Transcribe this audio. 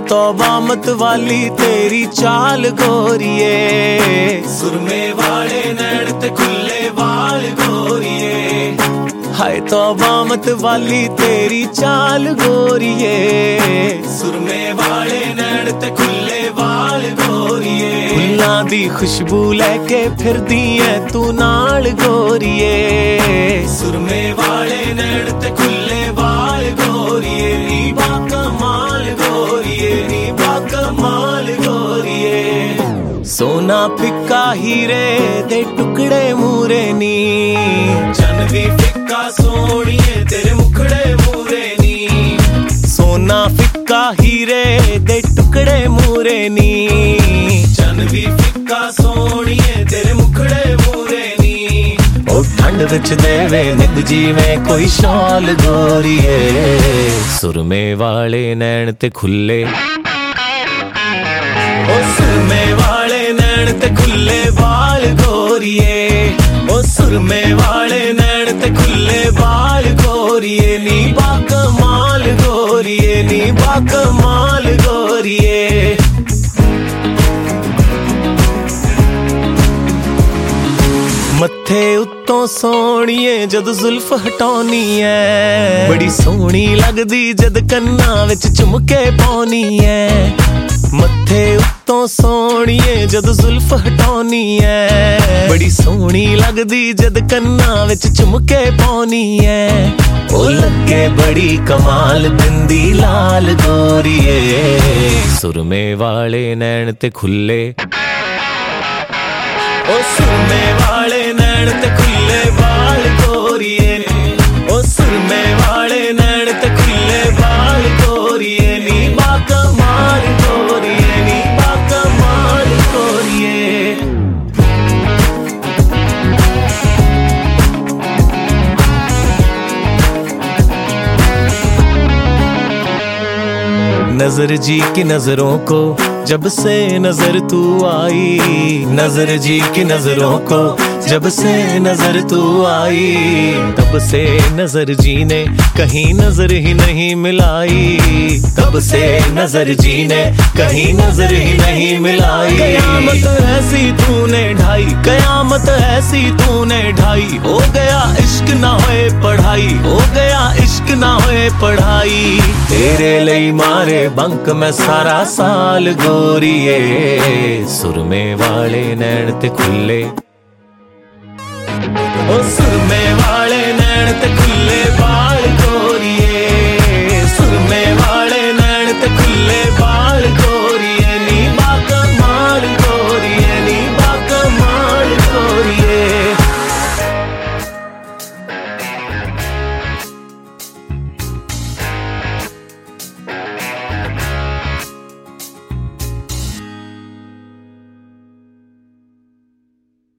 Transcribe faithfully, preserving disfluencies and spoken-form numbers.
तौबा मत वाली तेरी चाल गोरिए, सुरमे वाले नैन ते खुले वाल गोरिए। हाय तौबा मत वाली तेरी चाल गोरिए, सुरमे वाले नैन ते खुले वाल गोरिए। फुल्लां दी खुशबू लैके फिरदी ऐ तू नाल गोरिए, सुरमे वाले नैन ते खुले वाल गोरिए। नी बाकमाल गोरिए, नी बाकमाल गोरिए। सोना फिक्का हीरे दे टुकड़े मूरे नी, चन भी फिक्का सोनिए तेरे मुखड़े मूरे नी। सोना फिक्का हीरे दे टुकड़े मूरे नी, चन भी फिक्का सोनिए तेरे मुखड़े मूरे नी। ओ ठंड विच देवे निग जीवें कोई शाल गोरिए, सुरमे वाले नैन ते खुले, ओ सुरमे वाले नैन ते खुले बाल गोरिए। ओ सुरमे वाले नैन ते खुले बाल गोरिए। नी बाकमाल गोरिए, नी बाकमाल गोरिए। मत्थे उत्तों सोहणीए जद जुल्फ हटाउनी ऐ, बड़ी सोहनी लगदी जद कन्नां विच झुमके पाउनी ऐ। मत्थे उत्तों सोहणीए जद जुल्फ हटाउनी ऐ, बड़ी सोहनी लगदी जद कन्नां विच झुमके पाउनी ऐ। ओ लगे बड़ी कमाल बिंदी लाल गोरिए, सुरमे वाले नैन ते खुले, ओ सुरमे वाले नैन ते खुले बाल गोरिए। ओ सुरमे वाले नैन ते खुले बाल गोरिए। नी बाकमाल गोरिए, नी बाकमाल गोरिए। नजर जी की नजरों को जब से नजर तू आई, नजर जी की नजरों को जब से नजर तू आई, तब से नजर जी ने कहीं नजर ही नहीं मिलाई, तब से नजर जी ने कहीं नजर ही नहीं मिलाई। कयामत ऐसी तूने ढाई, कयामत ऐसी तूने ढाई, हो गया इश्क ना होए पढ़ाई, हो गया इश्क ना होए पढ़ाई। तेरे लई मारे बंक मैं सारा साल गोरिए, सुरमे वाले नैन ते खुले, ओ सुरमे वाले नैन ते खुले।